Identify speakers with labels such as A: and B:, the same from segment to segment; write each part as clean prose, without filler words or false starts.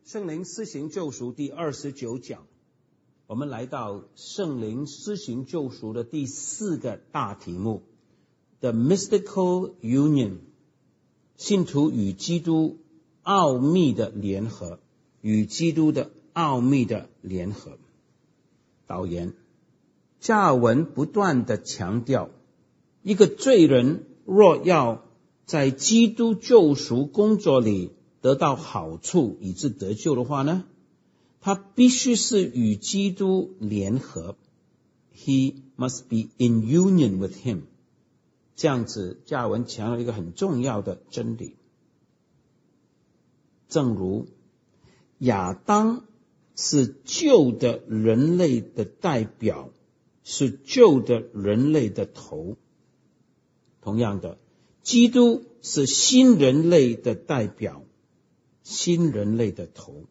A: 圣灵施行救赎第29讲，我们来到圣灵施行救赎的第4个大题目 The Mystical Union， 信徒与基督奥秘的联合，与基督的奥秘的联合。导言，加尔文不断地强调，一个罪人若要在基督救赎工作里得到好处以致得救的话呢，他必须是与基督联合。 He must be in union with him。 这样子加尔文强调一个很重要的真理，正如亚当是旧的人类的代表，是旧的人类的头，同样的，基督是新人类的代表，新人类的头。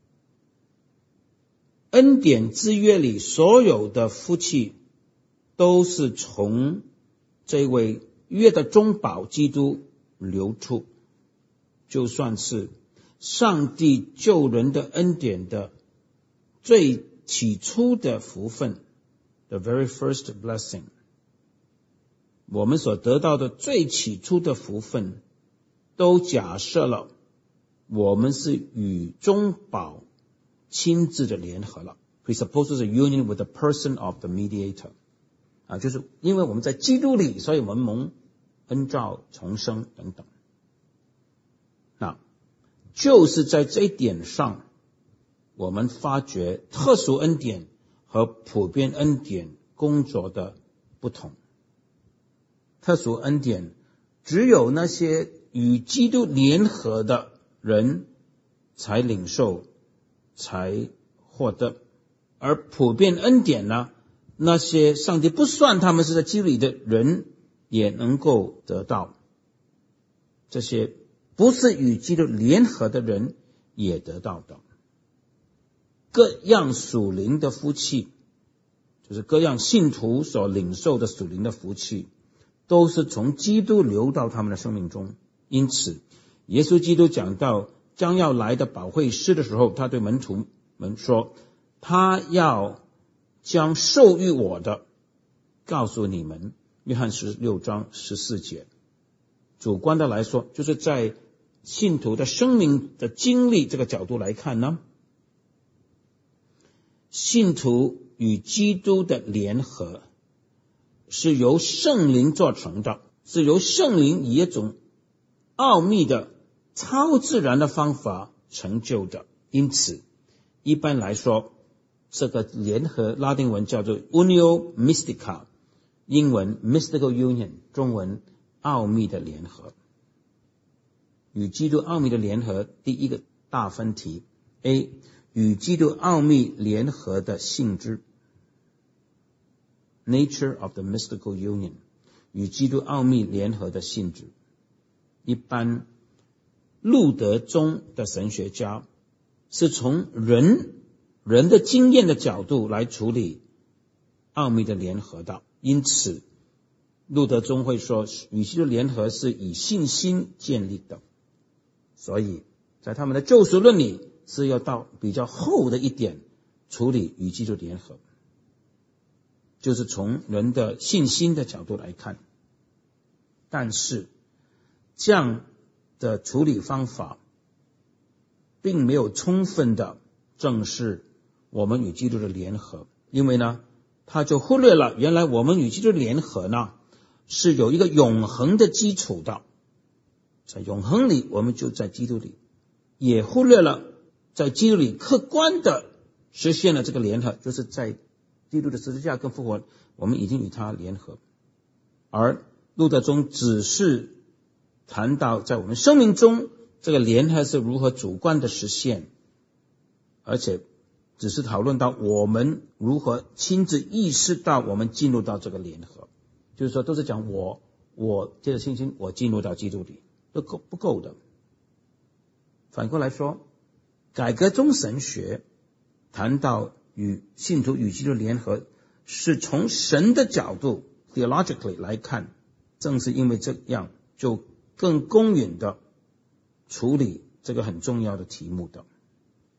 A: 恩典之约里所有的福气都是从这位约的中保基督流出，就算是上帝救人的恩典的最起初的福分 The very first blessing， 我们所得到的最起初的福分都假设了我们是与中保亲自的联合了， presupposes a union with the person of the mediator， 就是因为我们在基督里，所以我们蒙恩召重生等等。那就是在这一点上，我们发觉特殊恩典和普遍恩典工作的不同。特殊恩典只有那些与基督联合的人才领受，才获得，而普遍恩典呢，那些上帝不算他们是在基督里的人也能够得到，这些不是与基督联合的人也得到的。各样属灵的福气，就是各样信徒所领受的属灵的福气，都是从基督流到他们的生命中。因此耶稣基督讲到将要来的保惠师的时候，他对门徒们说，他要将授予我的告诉你们，约翰16章14节。主观的来说，就是在信徒的生命的经历这个角度来看呢，信徒与基督的联合是由圣灵做成的，是由圣灵以一种奥秘的超自然的方法成就的。因此一般来说，这个联合拉丁文叫做 Unio Mystica， 英文 Mystical Union， 中文奥秘的联合。与基督奥秘的联合，第一个大分题 A， 与基督奥秘联合的性质 Nature of the Mystical Union， 与基督奥秘联合的性质。一般路德宗的神学家是从人的经验的角度来处理奥秘的联合的，因此路德宗会说与基督联合是以信心建立的，所以在他们的救赎论里是要到比较后的一点处理与基督联合，就是从人的信心的角度来看。但是这样的处理方法并没有充分的正视我们与基督的联合，因为呢他就忽略了原来我们与基督的联合呢是有一个永恒的基础的，在永恒里我们就在基督里，也忽略了在基督里客观的实现了这个联合，就是在基督的十字架跟复活我们已经与他联合。而路德宗只是谈到在我们生命中这个联合是如何主观的实现，而且只是讨论到我们如何亲自意识到我们进入到这个联合，就是说都是讲我借着信心我进入到基督里，都不够的。反过来说，改革宗神学谈到与信徒与基督联合是从神的角度 theologically 来看，正是因为这样就更公允的处理这个很重要的题目的。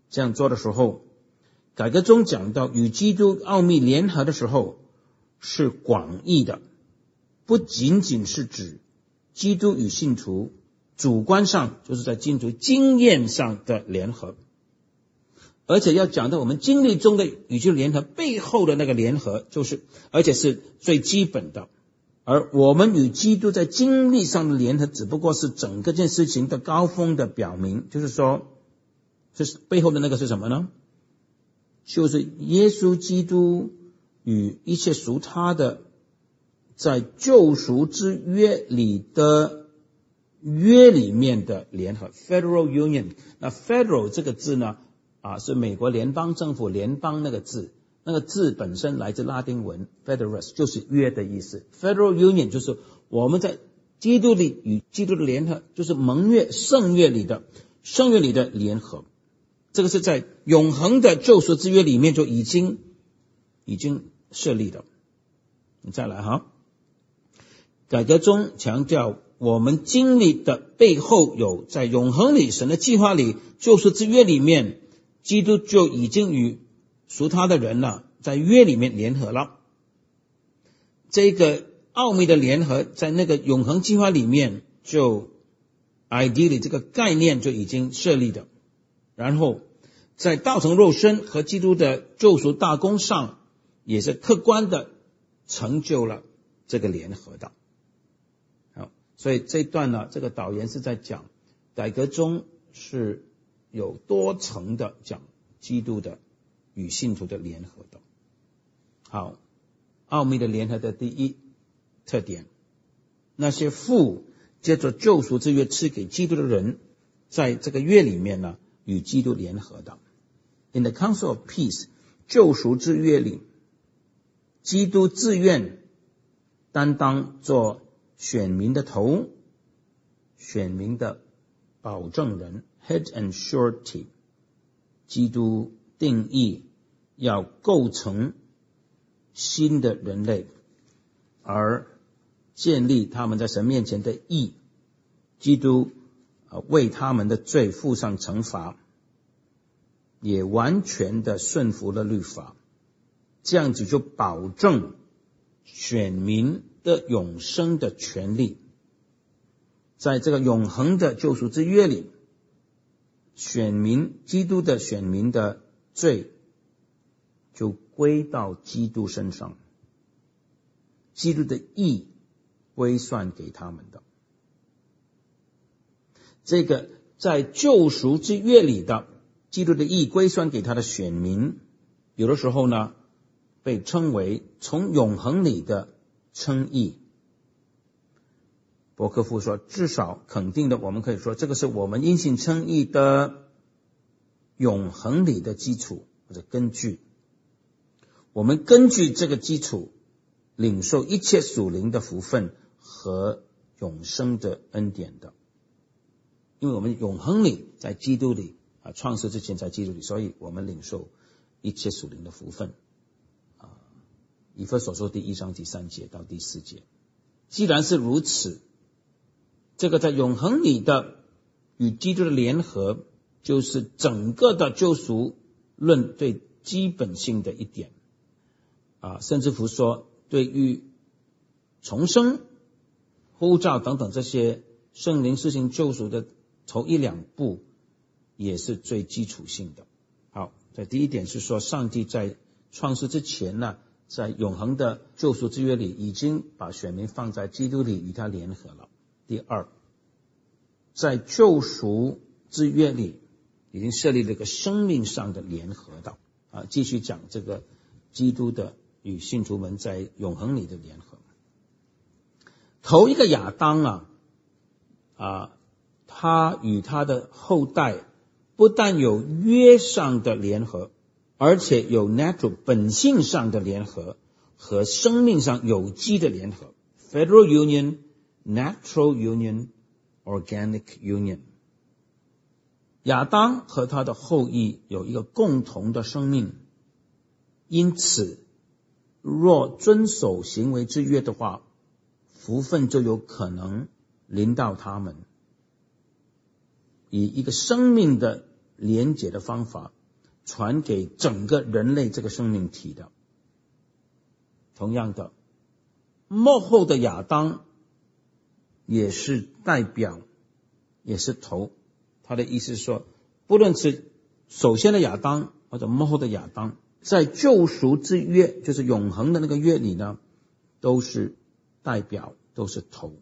A: 这样做的时候，改革中讲到与基督奥秘联合的时候是广义的，不仅仅是指基督与信徒主观上，就是在信徒经验上的联合，而且要讲到我们经历中的与基督联合背后的那个联合，而且是最基本的。而我们与基督在经历上的联合，只不过是整个件事情的高峰的表明，就是说，就是背后的那个是什么呢？就是耶稣基督与一切属他的在救赎之约里的约里面的联合 Federal Union。 那 Federal 这个字呢是美国联邦政府联邦那个字，那个字本身来自拉丁文 Federus， 就是约的意思。 Federal Union 就是我们在基督里与基督的联合，就是盟约圣约里的联合。这个是在永恒的救赎之约里面就已经设立的。你再来哈，改革中强调我们经历的背后有在永恒里神的计划里救赎之约里面，基督就已经与属他的人了在约里面联合了。这个奥秘的联合在那个永恒计划里面就 ideally 这个概念就已经设立的，然后在道成肉身和基督的救赎大功上也是客观的成就了这个联合的。好，所以这一段呢，这个导言是在讲改革中是有多层的讲基督的与信徒的联合的。好，奥秘的联合的第一特点，那些父借着救赎之约赐给基督的人，在这个约里面呢与基督联合的。In the Council of Peace 救赎之约里，基督自愿担当做选民的头，选民的保证人 Head and Surety。 基督定义要构成新的人类，而建立他们在神面前的义。基督为他们的罪付上惩罚，也完全的顺服了律法，这样子就保证选民的永生的权利。在这个永恒的救赎之约里，基督的选民的罪就归到基督身上，基督的义归算给他们的。这个在救赎之约里的基督的义归算给他的选民，有的时候呢被称为从永恒里的称义。伯克夫说，至少肯定的我们可以说，这个是我们因信称义的永恒里的基础或者根据。我们根据这个基础领受一切属灵的福分和永生的恩典的。因为我们永恒里在基督里创世之前在基督里，所以我们领受一切属灵的福分。以弗所书第1章第3节到第4节。既然是如此，这个在永恒里的与基督的联合，就是整个的救赎论最基本性的一点。甚至乎说，对于重生、呼召等等这些圣灵施行救赎的头1、2步，也是最基础性的。好，这第一点是说，上帝在创世之前呢，在永恒的救赎之约里，已经把选民放在基督里与他联合了。第二，在救赎之约里已经设立了一个生命上的联合的。继续讲这个基督的与信徒们在永恒里的联合。头一个亚当他与他的后代不但有约上的联合，而且有 natural 本性上的联合和生命上有机的联合。 Federal Union, Natural Union, Organic Union。 亚当和他的后裔有一个共同的生命，因此若遵守行为之约的话，福分就有可能临到他们。以一个生命的连结的方法传给整个人类这个生命体的。同样的，末后的亚当也是代表，也是头。他的意思是说，不论是首先的亚当或者末后的亚当，在救赎之约，就是永恒的那个约里呢，都是代表，都是头。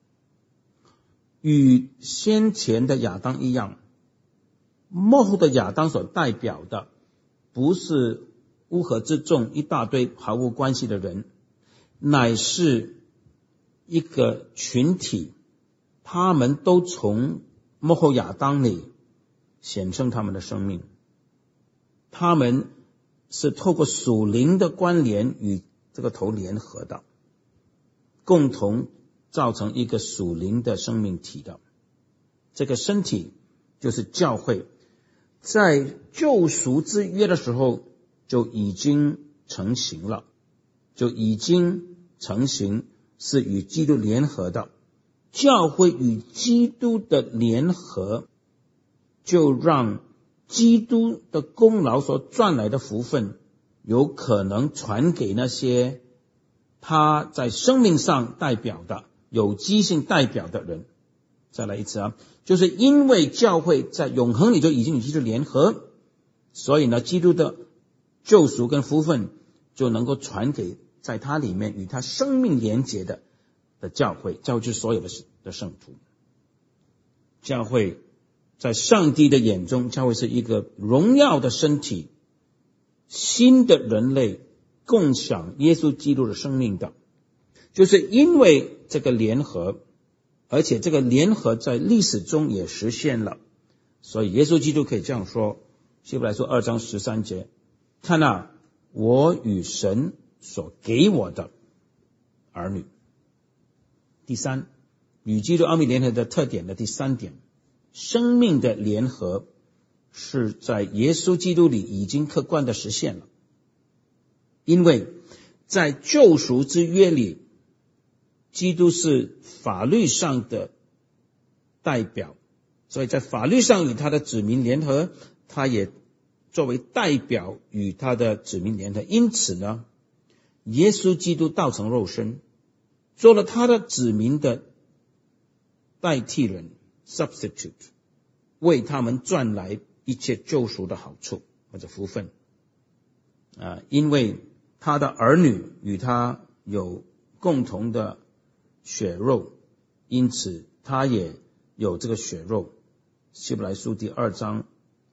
A: 与先前的亚当一样，末后的亚当所代表的不是乌合之众一大堆毫无关系的人，乃是一个群体，他们都从末后亚当里显生他们的生命，他们是透过属灵的关联与这个头联合的，共同造成一个属灵的生命体的。这个身体就是教会，在救赎之约的时候就已经成型了，就已经成型，是与基督联合的。教会与基督的联合，就让基督的功劳所赚来的福分有可能传给那些他在生命上代表的有机性代表的人。再来一次啊，就是因为教会在永恒里就已经与基督联合，所以呢，基督的救赎跟福分就能够传给在他里面与他生命连结的教会。教会就是所有的圣徒。教会在上帝的眼中，教会是一个荣耀的身体，新的人类共享耶稣基督的生命的。就是因为这个联合，而且这个联合在历史中也实现了，所以耶稣基督可以这样说，希伯来书2章13节，看啊，我与神所给我的儿女。第三，与基督奥秘联合的特点的第三点，生命的联合是在耶稣基督里已经客观的实现了。因为在救赎之约里，基督是法律上的代表，所以在法律上与他的子民联合，他也作为代表与他的子民联合。因此呢，耶稣基督道成肉身，做了他的子民的代替人 substitute， 为他们赚来一切救赎的好处或者福分。因为他的儿女与他有共同的血肉，因此他也有这个血肉。希伯来书第2章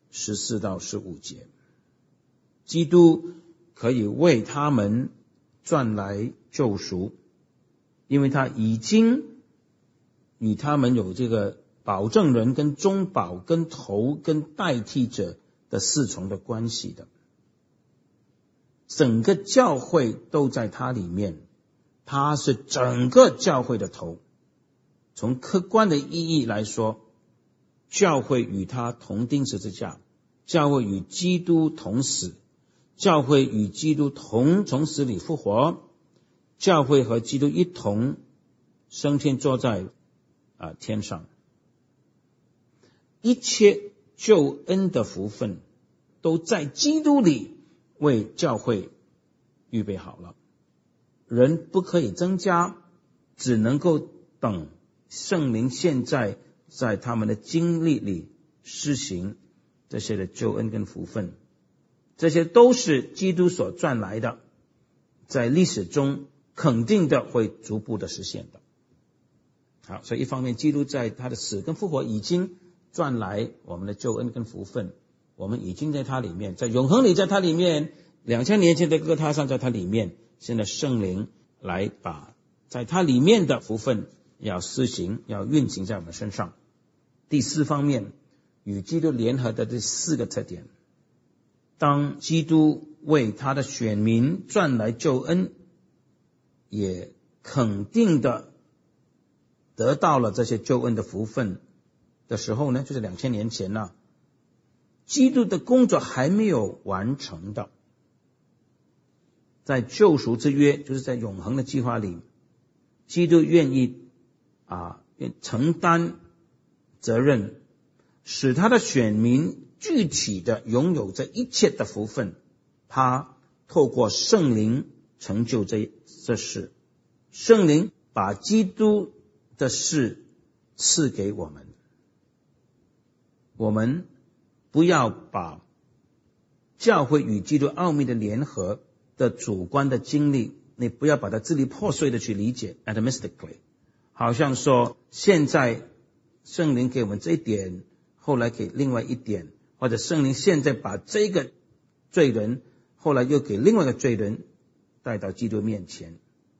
A: 14到15节，基督可以为他们赚来救赎，因为他已经与他们有这个保证人跟中保跟头跟代替者的4重的关系的。整个教会都在他里面，他是整个教会的头。从客观的意义来说，教会与他同钉十字架，教会与基督同死，教会与基督同从死里复活，教会和基督一同升天坐在天上。一切救恩的福分都在基督里为教会预备好了。人不可以增加，只能够等圣灵现在在他们的经历里施行这些的救恩跟福分，这些都是基督所赚来的，在历史中肯定的会逐步的实现的。好，所以一方面基督在他的死跟复活已经赚来我们的救恩跟福分，我们已经在他里面，在永恒里在他里面，2000年前的各个他上在他里面，现在圣灵来把在他里面的福分要施行，要运行在我们身上。第4方面，与基督联合的这4个特点，当基督为他的选民赚来救恩，也肯定的得到了这些救恩的福分的时候呢，就是2000年前呢，基督的工作还没有完成的。在救赎之约，就是在永恒的计划里，基督愿意承担责任， 使他的选民具体的拥有这一切的福分。他透过圣灵成就这事，圣灵把基督的事赐给我们。我们不要把教会与基督奥秘的联合的主观的经历，你不要把它支离破碎的去理解 atomistically， 好像说现在圣灵给我们这一点，后来给另外一点，或者圣灵现在把这个罪人后来又给另外一个罪人带到基督面前。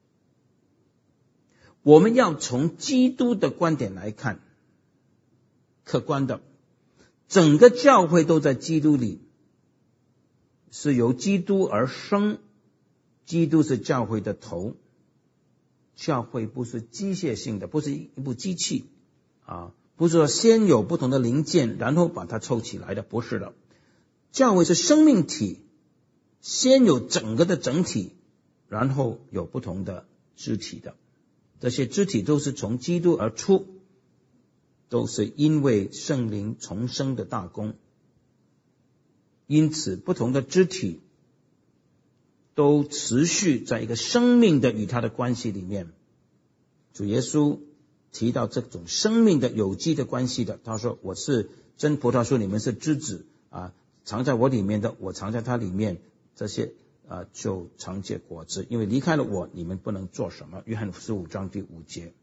A: 我们要从基督的观点来看，客观的，整个教会都在基督里，是由基督而生，基督是教会的头。教会不是机械性的，不是一部机器不是说先有不同的零件然后把它凑起来的，不是的。教会是生命体，先有整个的整体，然后有不同的肢体的。这些肢体都是从基督而出，都是因为圣灵重生的大功。因此不同的肢体都持续在一个生命的与他的关系里面。主耶稣提到这种生命的有机的关系的，他说我是真葡萄树，你们是枝子藏在我里面的，我藏在他里面，这些就常结果子，因为离开了我，你们不能做什么。约翰15章第5节。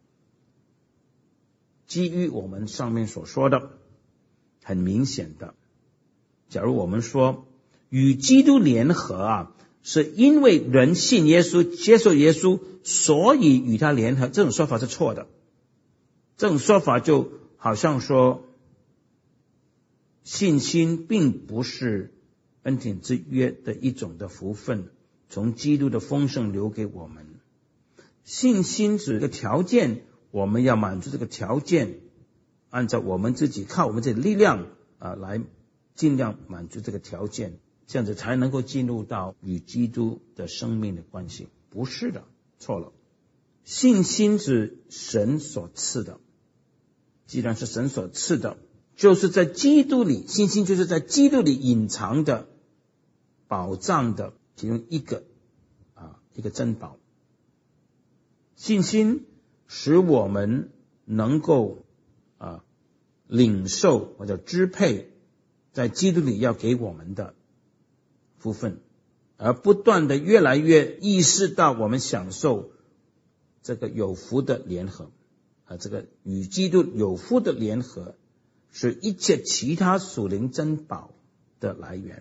A: 基于我们上面所说的，很明显的，假如我们说与基督联合是因为人信耶稣，接受耶稣，所以与他联合，这种说法是错的。这种说法就好像说信心并不是恩典之约的一种的福分，从基督的丰盛留给我们。信心是一个条件，我们要满足这个条件，按照我们自己靠我们自己的力量来尽量满足这个条件，这样子才能够进入到与基督的生命的关系。不是的，错了。信心是神所赐的，既然是神所赐的，就是在基督里，信心就是在基督里隐藏的宝藏的其中一个珍宝。信心使我们能够领受或者支配在基督里要给我们的福分，而不断的越来越意识到我们享受这个有福的联合这个与基督有福的联合是一切其他属灵珍宝的来源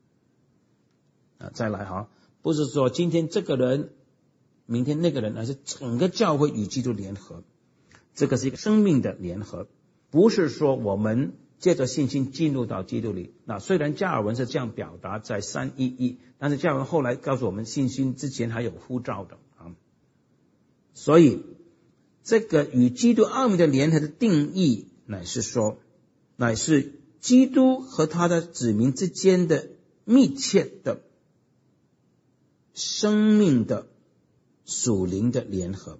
A: 再来不是说今天这个人明天那个人，而是整个教会与基督联合，这个是一个生命的联合，不是说我们借着信心进入到基督里。那虽然加尔文是这样表达在311，但是加尔文后来告诉我们，信心之前还有呼召的所以这个与基督奥秘的联合的定义乃是基督和他的子民之间的密切的生命的属灵的联合。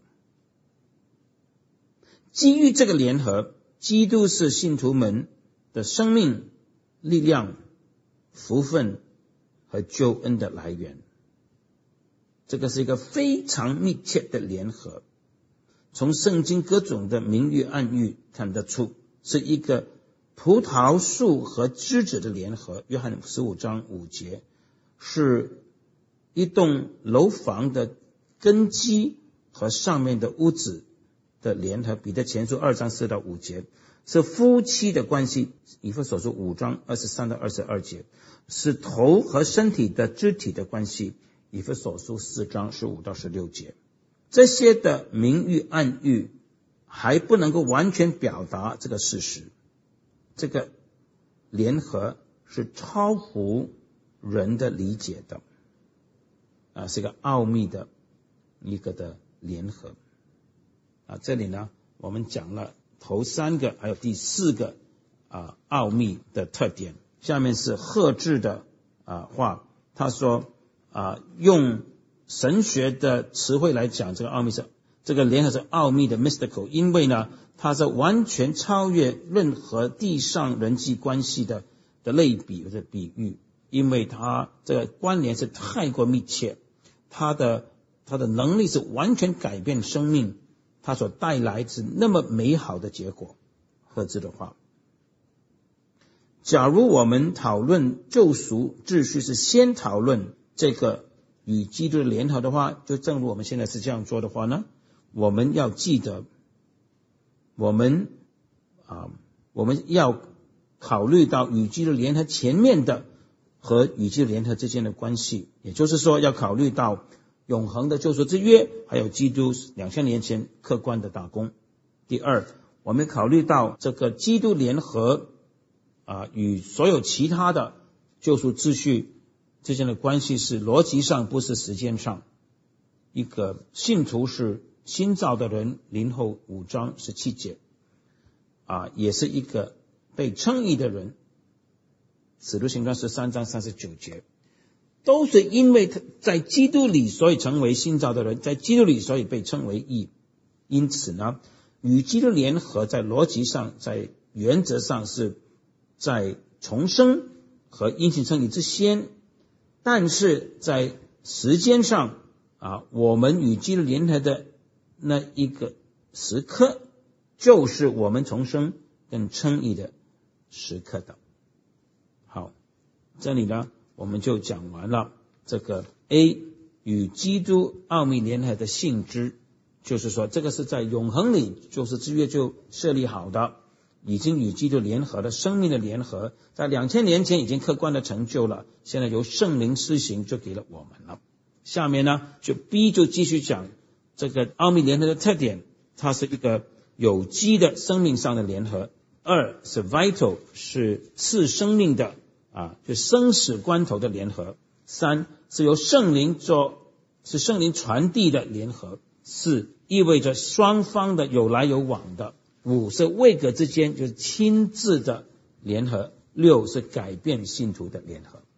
A: 基于这个联合，基督是信徒们的生命、力量、福分和救恩的来源。这个是一个非常密切的联合，从圣经各种的明喻暗喻看得出，是一个葡萄树和枝子的联合。约翰15章5节，是一栋楼房的根基和上面的屋子的联合。彼得前书2章4到5节，是夫妻的关系。以弗所书5章23到22节，是头和身体的肢体的关系。以弗所书4章15到16节。这些的明喻暗喻还不能够完全表达这个事实，这个联合是超乎人的理解的是一个奥秘的一个的联合这里呢我们讲了头3个还有第4个奥秘的特点。下面是赫志的话，他说用神学的词汇来讲这个奥秘是这个联合是奥秘的 mystical， 因为呢它是完全超越任何地上人际关系的类比或者比喻，因为它这个关联是太过密切，它的能力是完全改变生命，它所带来是那么美好的结果。何止的话，假如我们讨论救赎秩序是先讨论这个与基督的联合的话，就正如我们现在是这样做的话呢，我们要记得我们要考虑到与基督联合前面的和与基督联合之间的关系，也就是说要考虑到永恒的救赎之约，还有基督2000年前客观的大功。第二，我们考虑到这个基督联合与所有其他的救赎秩序之间的关系是逻辑上，不是时间上。一个信徒是新造的人，林后5章17节也是一个被称义的人，使徒行传13章39节，都是因为在基督里所以成为新造的人，在基督里所以被称为义。因此呢，与基督联合在逻辑上，在原则上是在重生和因信称义之先，但是在时间上我们与基督联合的那一个时刻，就是我们重生跟称义的时刻的。好，这里呢我们就讲完了这个 A 与基督奥秘联合的性质，就是说这个是在永恒里就是之约就设立好的，已经与基督联合的生命的联合，在2000年前已经客观的成就了，现在由圣灵施行就给了我们了。下面呢就 B 就继续讲这个奥秘联合的特点，它是一个有机的生命上的联合。2是 vital， 是次生命的就生死关头的联合。3是由圣灵是圣灵传递的联合。4意味着双方的有来有往的。5是位格之间就是亲自的联合。6是改变信徒的联合。